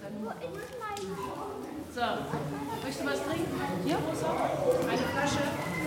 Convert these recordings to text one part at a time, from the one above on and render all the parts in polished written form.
So, möchtest du was trinken? Hier? Eine Flasche?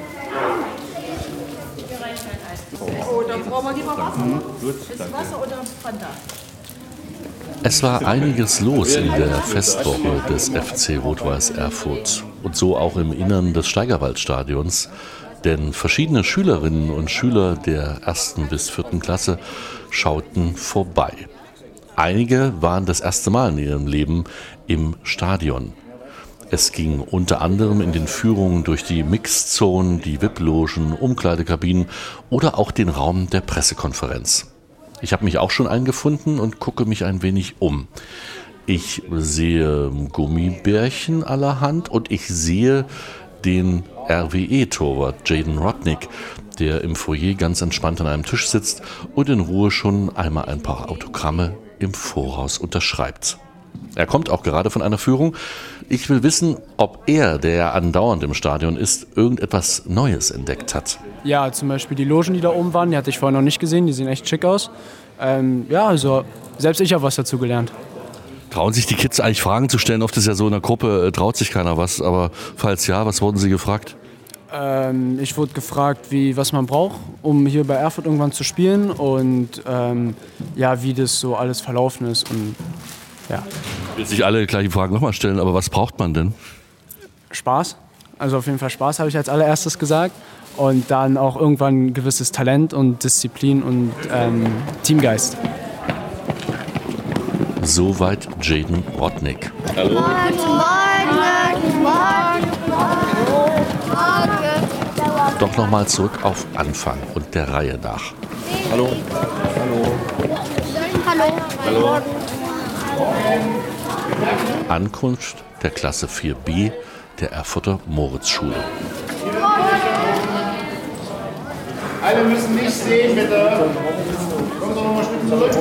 Hier rein ein Eis. Oh, dann brauchen wir lieber Wasser. Ist Wasser oder Fanta? Es war einiges los in der Festwoche des FC Rot-Weiß Erfurt und so auch im Innern des Steigerwaldstadions, denn verschiedene Schülerinnen und Schüler der 1. bis 4. Klasse schauten vorbei. Einige waren das erste Mal in ihrem Leben im Stadion. Es ging unter anderem in den Führungen durch die Mixzonen, die VIP-Logen, Umkleidekabinen oder auch den Raum der Pressekonferenz. Ich habe mich auch schon eingefunden und gucke mich ein wenig um. Ich sehe Gummibärchen allerhand und ich sehe den RWE-Torwart Jaden Rodnick, der im Foyer ganz entspannt an einem Tisch sitzt und in Ruhe schon einmal ein paar Autogramme im Voraus unterschreibt. Er kommt auch gerade von einer Führung. Ich will wissen, ob er, der ja andauernd im Stadion ist, irgendetwas Neues entdeckt hat. Ja, zum Beispiel die Logen, die da oben waren, die hatte ich vorher noch nicht gesehen. Die sehen echt schick aus. Also selbst ich habe was dazu gelernt. Trauen sich die Kids eigentlich Fragen zu stellen? Oft ist ja so in der Gruppe, traut sich keiner was. Aber falls ja, was wurden sie gefragt? Ich wurde gefragt, was man braucht, um hier bei Erfurt irgendwann zu spielen. Und wie das so alles verlaufen ist. Und ja. Ich will sich alle gleichen Fragen nochmal stellen, aber was braucht man denn? Spaß. Also auf jeden Fall Spaß, habe ich als allererstes gesagt. Und dann auch irgendwann ein gewisses Talent und Disziplin und Teamgeist. Soweit Jaden Rodnick. Hallo. Doch nochmal zurück auf Anfang und der Reihe nach. Hallo. Hallo. Hallo. Ankunft der Klasse 4b der Erfurter Moritzschule. Alle müssen nicht sehen, bitte. Kommen Sie noch mal ein Stück zurück.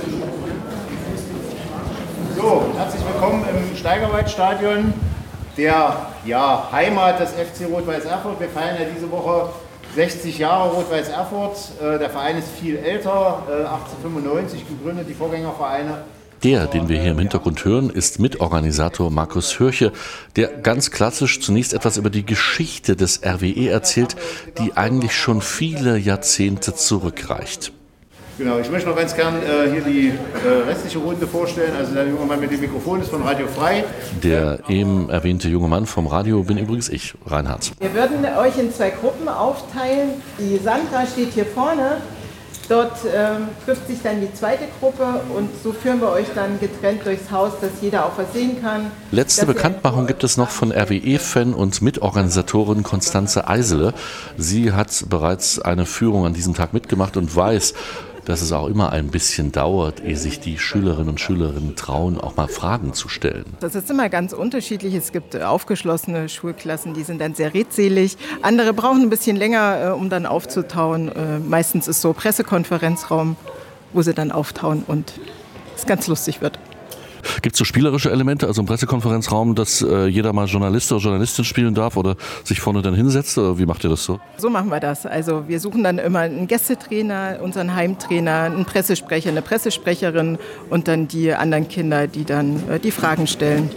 So, herzlich willkommen im Steigerwaldstadion, der Heimat des FC Rot-Weiß Erfurt. Wir feiern ja diese Woche 60 Jahre Rot-Weiß Erfurt. Der Verein ist viel älter, 1895 gegründet, die Vorgängervereine. Der, den wir hier im Hintergrund hören, ist Mitorganisator Markus Hörche, der ganz klassisch zunächst etwas über die Geschichte des RWE erzählt, die eigentlich schon viele Jahrzehnte zurückreicht. Genau, ich möchte noch ganz gern hier die restliche Runde vorstellen. Also der junge Mann mit dem Mikrofon ist von Radio Frei. Der eben erwähnte junge Mann vom Radio bin übrigens ich, Reinhard. Wir würden euch in 2 Gruppen aufteilen. Die Sandra steht hier vorne. Dort trifft sich dann die zweite Gruppe und so führen wir euch dann getrennt durchs Haus, dass jeder auch was sehen kann. Letzte Bekanntmachung gibt es noch von RWE-Fan und Mitorganisatorin Konstanze Eisele. Sie hat bereits eine Führung an diesem Tag mitgemacht und weiß, dass es auch immer ein bisschen dauert, ehe sich die Schülerinnen und Schüler trauen, auch mal Fragen zu stellen. Das ist immer ganz unterschiedlich. Es gibt aufgeschlossene Schulklassen, die sind dann sehr redselig. Andere brauchen ein bisschen länger, um dann aufzutauen. Meistens ist so Pressekonferenzraum, wo sie dann auftauen und es ganz lustig wird. Gibt es so spielerische Elemente, also im Pressekonferenzraum, dass jeder mal Journalist oder Journalistin spielen darf oder sich vorne dann hinsetzt? Oder wie macht ihr das so? So machen wir das. Also wir suchen dann immer einen Gästetrainer, unseren Heimtrainer, einen Pressesprecher, eine Pressesprecherin und dann die anderen Kinder, die dann die Fragen stellen.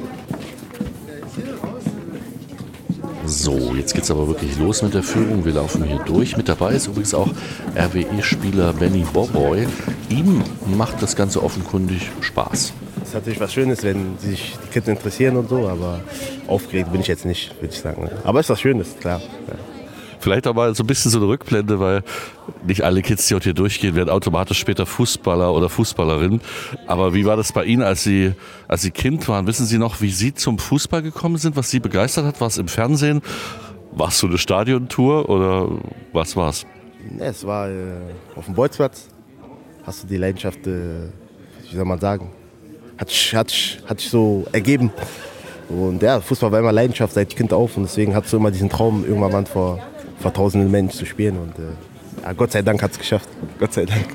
So, jetzt geht's aber wirklich los mit der Führung. Wir laufen hier durch. Mit dabei ist übrigens auch RWE-Spieler Benny Boboy. Ihm macht das Ganze offenkundig Spaß. Das ist natürlich was Schönes, wenn sich die Kids interessieren und so, aber aufgeregt bin ich jetzt nicht, würde ich sagen. Aber es ist was Schönes, klar. Ja. Vielleicht auch mal so ein bisschen so eine Rückblende, weil nicht alle Kids, die heute hier durchgehen, werden automatisch später Fußballer oder Fußballerin. Aber wie war das bei Ihnen, als Sie Kind waren? Wissen Sie noch, wie Sie zum Fußball gekommen sind, was Sie begeistert hat? War es im Fernsehen? War es so eine Stadiontour oder was war es? Es war auf dem Bolzplatz. Hast du die Leidenschaft, wie soll man sagen, hat sich so ergeben. Und ja, Fußball war immer Leidenschaft seit Kind auf und deswegen hattest du immer diesen Traum, irgendwann mal vor tausenden Menschen zu spielen. Und Gott sei Dank hat es geschafft. Gott sei Dank.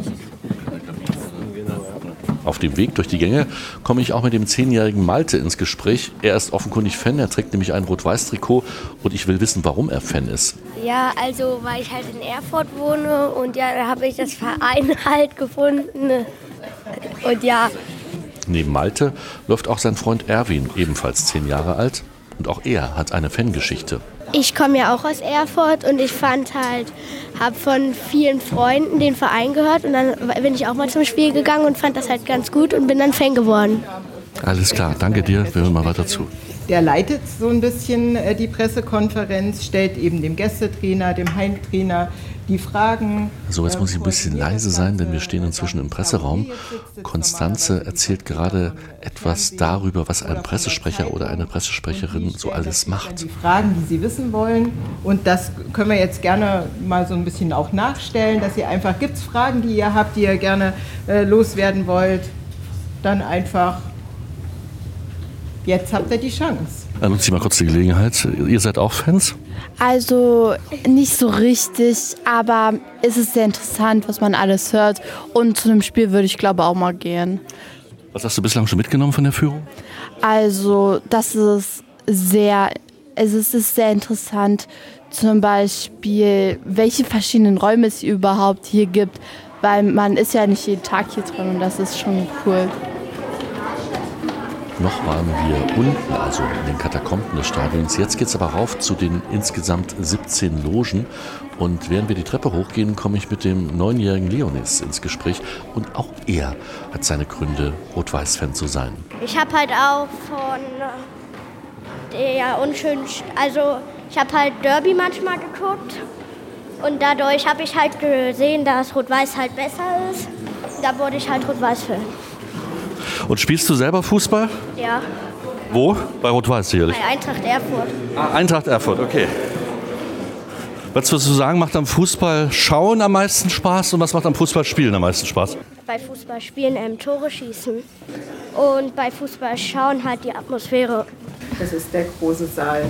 Auf dem Weg durch die Gänge komme ich auch mit dem 10-jährigen Malte ins Gespräch. Er ist offenkundig Fan, er trägt nämlich ein Rot-Weiß-Trikot und ich will wissen, warum er Fan ist. Ja, also weil ich halt in Erfurt wohne und ja, da habe ich das Verein halt gefunden und ja. Neben Malte läuft auch sein Freund Erwin, ebenfalls 10 Jahre alt. Und auch er hat eine Fangeschichte. Ich komme ja auch aus Erfurt und ich habe von vielen Freunden den Verein gehört und dann bin ich auch mal zum Spiel gegangen und fand das halt ganz gut und bin dann Fan geworden. Alles klar, danke dir, wir hören mal weiter zu. Der leitet so ein bisschen die Pressekonferenz, stellt eben dem Gästetrainer, dem Heimtrainer die Fragen. So, jetzt muss ich ein bisschen leise sein, denn wir stehen inzwischen im Presseraum. Konstanze erzählt gerade etwas darüber, was ein Pressesprecher oder eine Pressesprecherin so alles macht. Die Fragen, die Sie wissen wollen, und das können wir jetzt gerne mal so ein bisschen auch nachstellen, dass ihr einfach, gibt es Fragen, die ihr habt, die ihr gerne loswerden wollt, dann einfach, jetzt habt ihr die Chance. Dann nutze ich mal kurz die Gelegenheit. Ihr seid auch Fans? Also nicht so richtig, aber es ist sehr interessant, was man alles hört. Und zu einem Spiel würde ich, glaube ich, auch mal gehen. Was hast du bislang schon mitgenommen von der Führung? Also es ist sehr interessant, zum Beispiel, welche verschiedenen Räume es überhaupt hier gibt. Weil man ist ja nicht jeden Tag hier drin und das ist schon cool. Noch waren wir unten, also in den Katakomben des Stadions. Jetzt geht es aber rauf zu den insgesamt 17 Logen. Und während wir die Treppe hochgehen, komme ich mit dem 9-jährigen Leonis ins Gespräch. Und auch er hat seine Gründe, Rot-Weiß-Fan zu sein. Ich habe halt auch von ich habe halt Derby manchmal geguckt und dadurch habe ich halt gesehen, dass Rot-Weiß halt besser ist. Da wurde ich halt Rot-Weiß-Fan. Und spielst du selber Fußball? Ja. Wo? Bei Rot-Weiß sicherlich. Bei Eintracht Erfurt. Eintracht Erfurt, okay. Was würdest du sagen, macht am Fußball schauen am meisten Spaß und was macht am Fußball spielen am meisten Spaß? Bei Fußball spielen Tore schießen und bei Fußball schauen halt die Atmosphäre. Das ist der große Saal.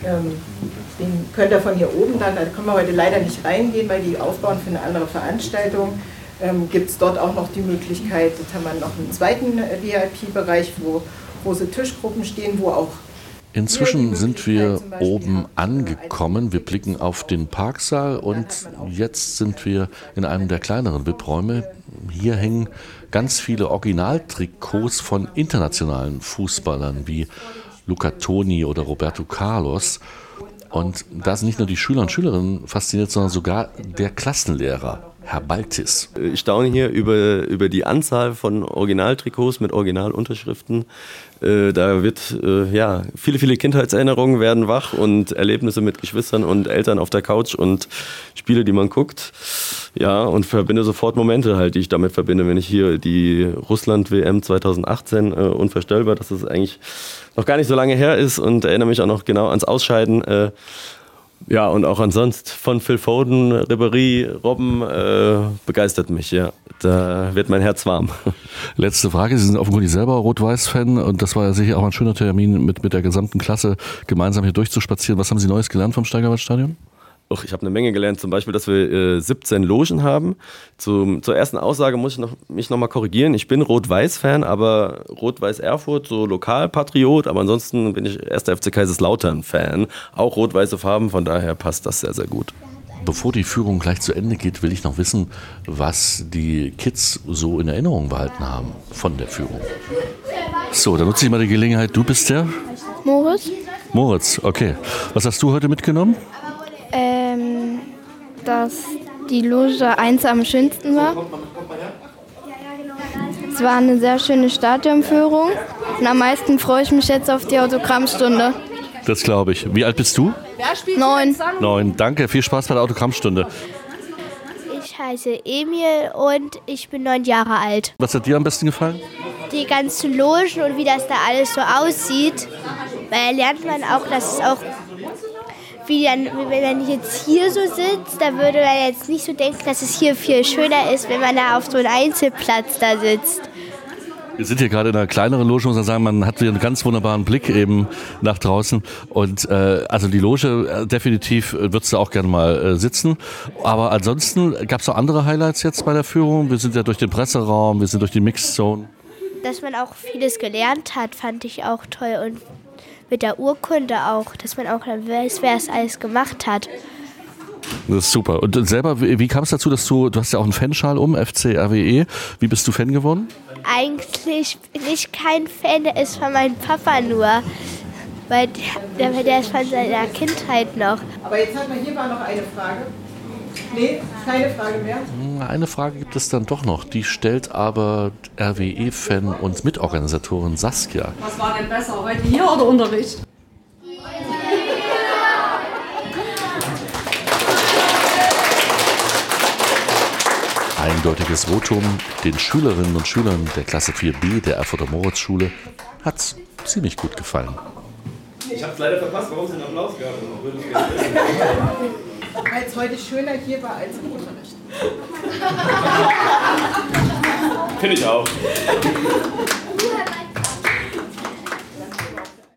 Den könnt ihr von hier oben dann, da können wir heute leider nicht reingehen, weil die aufbauen für eine andere Veranstaltung. Gibt es dort auch noch die Möglichkeit, jetzt haben wir noch einen zweiten VIP-Bereich, wo große Tischgruppen stehen, wo auch... Inzwischen sind wir oben angekommen. Wir blicken auf den Parksaal und jetzt sind wir in einem der kleineren VIP-Räume. Hier hängen ganz viele Originaltrikots von internationalen Fußballern wie Luca Toni oder Roberto Carlos. Und da sind nicht nur die Schüler und Schülerinnen fasziniert, sondern sogar der Klassenlehrer, Herr Baltis. Ich staune hier über die Anzahl von Originaltrikots mit Originalunterschriften. Da wird, viele Kindheitserinnerungen werden wach und Erlebnisse mit Geschwistern und Eltern auf der Couch und Spiele, die man guckt. Ja, und verbinde sofort Momente halt, die ich damit verbinde, wenn ich hier die Russland-WM 2018 unvorstellbar, dass es eigentlich noch gar nicht so lange her ist und erinnere mich auch noch genau ans Ausscheiden. Ja, und auch ansonsten von Phil Foden, Ribéry, Robben begeistert mich, ja. Da wird mein Herz warm. Letzte Frage, Sie sind offenkundig selber Rot-Weiß-Fan und das war ja sicher auch ein schöner Termin mit der gesamten Klasse gemeinsam hier durchzuspazieren. Was haben Sie Neues gelernt vom Steigerwaldstadion? Ich habe eine Menge gelernt, zum Beispiel, dass wir 17 Logen haben. Zur ersten Aussage muss ich mich noch mal korrigieren. Ich bin Rot-Weiß-Fan, aber Rot-Weiß Erfurt, so Lokalpatriot, aber ansonsten bin ich 1. FC Kaiserslautern-Fan. Auch rot-weiße Farben, von daher passt das sehr, sehr gut. Bevor die Führung gleich zu Ende geht, will ich noch wissen, was die Kids so in Erinnerung behalten haben von der Führung. So, dann nutze ich mal die Gelegenheit. Du bist der? Moritz? Moritz, okay. Was hast du heute mitgenommen? Dass die Loge 1 am schönsten war. Es war eine sehr schöne Stadionführung und am meisten freue ich mich jetzt auf die Autogrammstunde. Das glaube ich. Wie alt bist du? 9. 9. Danke, viel Spaß bei der Autogrammstunde. Ich heiße Emil und ich bin 9 Jahre alt. Was hat dir am besten gefallen? Die ganzen Logen und wie das da alles so aussieht, weil da lernt man auch, dass es auch wenn man jetzt hier so sitzt, da würde man jetzt nicht so denken, dass es hier viel schöner ist, wenn man da auf so einem Einzelplatz da sitzt. Wir sind hier gerade in einer kleineren Loge, muss man sagen, man hat hier einen ganz wunderbaren Blick eben nach draußen und also die Loge, definitiv würdest du auch gerne mal sitzen, aber ansonsten gab es noch andere Highlights jetzt bei der Führung? Wir sind ja durch den Presseraum, wir sind durch die Mixed-Zone. Dass man auch vieles gelernt hat, fand ich auch toll und mit der Urkunde auch, dass man auch dann weiß, wer es alles gemacht hat. Das ist super. Und selber, wie kam es dazu, dass du hast ja auch einen Fanschal FC RWE. Wie bist du Fan geworden? Eigentlich bin ich kein Fan, der ist von meinem Papa nur. Weil der ist von seiner Kindheit noch. Aber jetzt hat man, hier war noch eine Frage. Nee, keine Frage mehr. Eine Frage gibt es dann doch noch. Die stellt aber RWE-Fan und Mitorganisatorin Saskia. Was war denn besser, heute hier oder Unterricht? Eindeutiges Votum. Den Schülerinnen und Schülern der Klasse 4b der Erfurter Moritzschule hat's ziemlich gut gefallen. Ich hab's leider verpasst, warum es einen Applaus gab. Weil es heute schöner hier war als im Unterricht. Finde ich auch.